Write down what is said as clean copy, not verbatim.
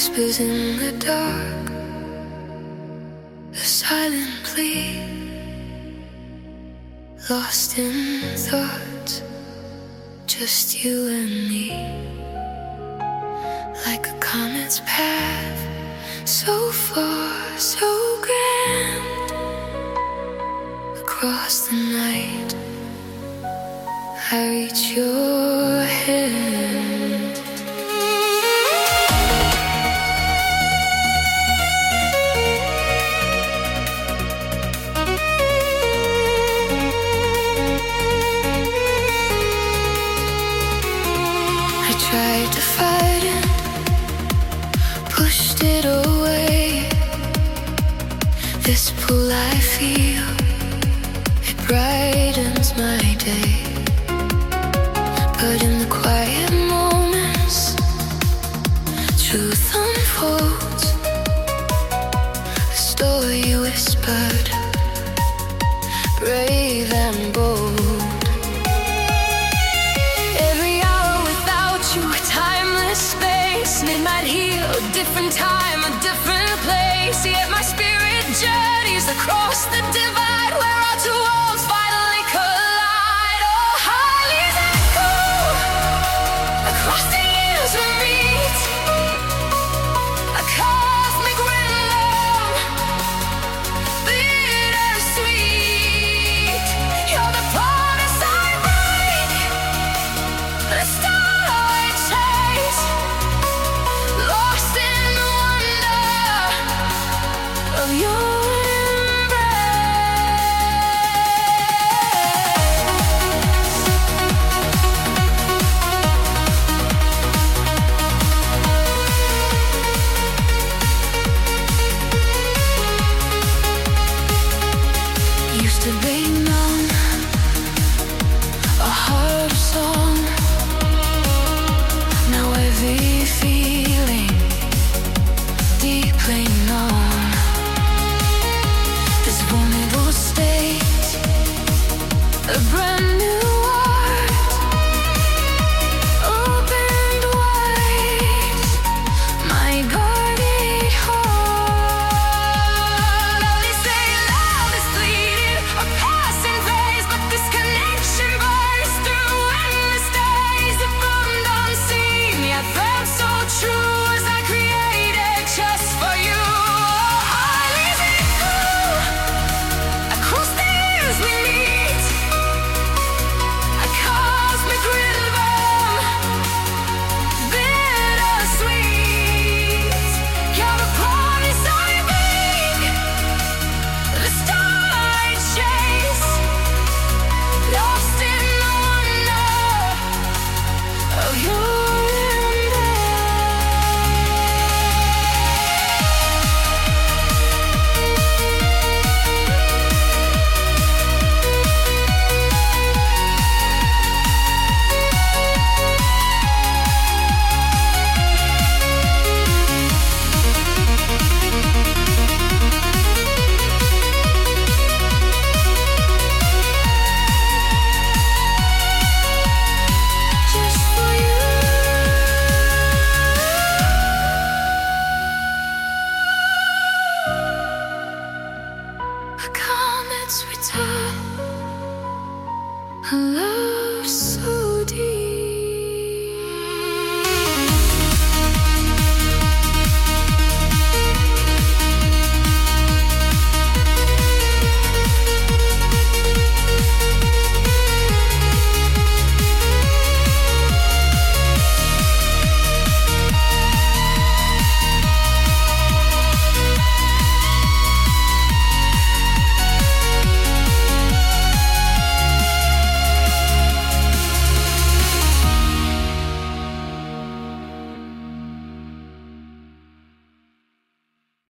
whispers in the dark, a silent plea, lost in thoughts, just you and me. Like a comet's path, so far, so grand, across the night, I reach your hand. I tried to fight it, pushed it away. This pull I feel, it brightens my day. But in the quiet moments, truth unfolds, a story whispered, brave and bold. Every hour without you, a timeless space. Midnight heal, a different time, a different place. Yet my spirit journeys across the divide.